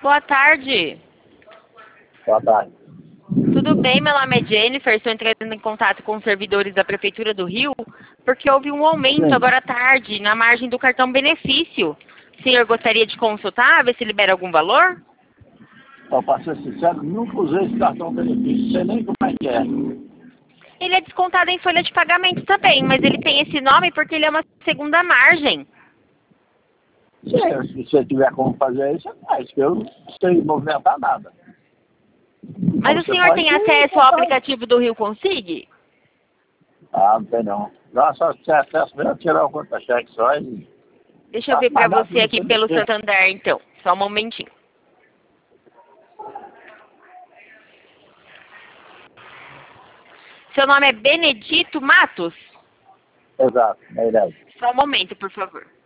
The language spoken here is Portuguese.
Boa tarde. Boa tarde. Tudo bem? Meu nome é Jennifer. Estou entrando em contato com os servidores da Prefeitura do Rio porque houve um aumento Sim. agora à tarde na margem do cartão benefício. O senhor gostaria de consultar, ver se libera algum valor? Para ser sincero, nunca usei esse cartão benefício, sei nem como é que é. Ele é descontado em folha de pagamento também, mas ele tem esse nome porque ele é uma segunda margem. Se você tiver como fazer isso, é mais, que eu não sei movimentar nada. Mas o senhor tem acesso ao aplicativo do Rio Consig? Ah, não tem não. Não, só se tiver acesso mesmo, tirar o conta-cheque só e... Deixa eu ver pra você aqui pelo Santander, então. Só um momentinho. Seu nome é Benedito Matos? Exato, é verdade. Só um momento, por favor.